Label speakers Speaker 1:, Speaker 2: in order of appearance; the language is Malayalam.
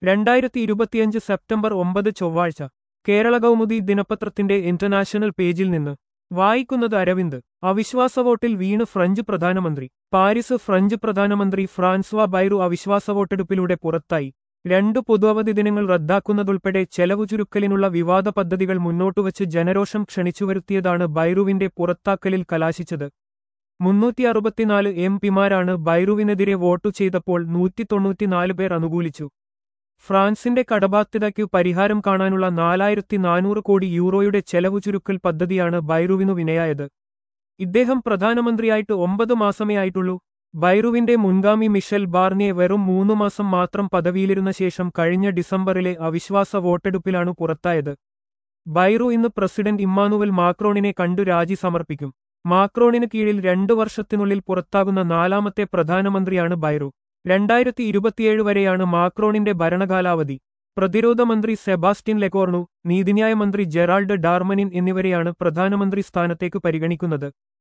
Speaker 1: 2025 സെപ്റ്റംബർ 9 ചൊവ്വാഴ്ച കേരള കൗമുദി ദിനപത്രത്തിന്റെ ഇന്റർനാഷണൽ പേജിൽ നിന്ന് വായിക്കുന്നത് അരവിന്ദ്. അവിശ്വാസ വോട്ടിൽ വീണ് ഫ്രഞ്ച് പ്രധാനമന്ത്രി. പാരീസ്. ഫ്രഞ്ച് പ്രധാനമന്ത്രി ഫ്രാൻസ്വാ ബൈറു അവിശ്വാസ വോട്ടെടുപ്പിലൂടെ പുറത്തായി. 2 പൊതു അവധി ദിനങ്ങൾ റദ്ദാക്കുന്നതുൾപ്പെടെ ചെലവു ചുരുക്കലിനുള്ള വിവാദ പദ്ധതികൾ മുന്നോട്ടുവച്ച് ജനരോഷം ക്ഷണിച്ചുവരുത്തിയതാണ് ബൈറുവിന്റെ പുറത്താക്കലിൽ കലാശിച്ചത്. 364 എം.പിമാരാണ് ബൈറുവിനെതിരെ വോട്ടു ചെയ്തപ്പോൾ 194 പേർ അനുകൂലിച്ചു. ഫ്രാൻസിന്റെ കടബാധ്യതയ്ക്കു പരിഹാരം കാണാനുള്ള 4400 കോടി യൂറോയുടെ ചെലവു ചുരുക്കൽ പദ്ധതിയാണ് ബൈറുവിനു വിനയായത്. ഇദ്ദേഹം പ്രധാനമന്ത്രിയായിട്ട് 9 മാസമേ ആയിട്ടുള്ളൂ. ബൈറുവിന്റെ മുൻഗാമി മിഷൽ ബാർനിയെ വെറും 3 മാസം മാത്രം പദവിയിലിരുന്ന ശേഷം കഴിഞ്ഞ ഡിസംബറിലെ അവിശ്വാസ വോട്ടെടുപ്പിലാണ് പുറത്തായത്. ബൈറു ഇന്ന് പ്രസിഡന്റ് ഇമ്മാനുവൽ മാക്രോണിനെ കണ്ടു രാജി സമർപ്പിക്കും. മാക്രോണിന് കീഴിൽ 2 വർഷത്തിനുള്ളിൽ പുറത്താകുന്ന 4ാമത്തെ പ്രധാനമന്ത്രിയാണ് ബൈറു. 2027 വരെയാണ് മാക്രോണിന്റെ ഭരണകാലാവധി. പ്രതിരോധ മന്ത്രി സെബാസ്റ്റ്യൻ ലെകോർണു, നീതിന്യായ മന്ത്രി ജെറാൾഡ് ഡാർമനിൻ എന്നിവരെയാണ് പ്രധാനമന്ത്രി സ്ഥാനത്തേക്ക് പരിഗണിക്കുന്നത്.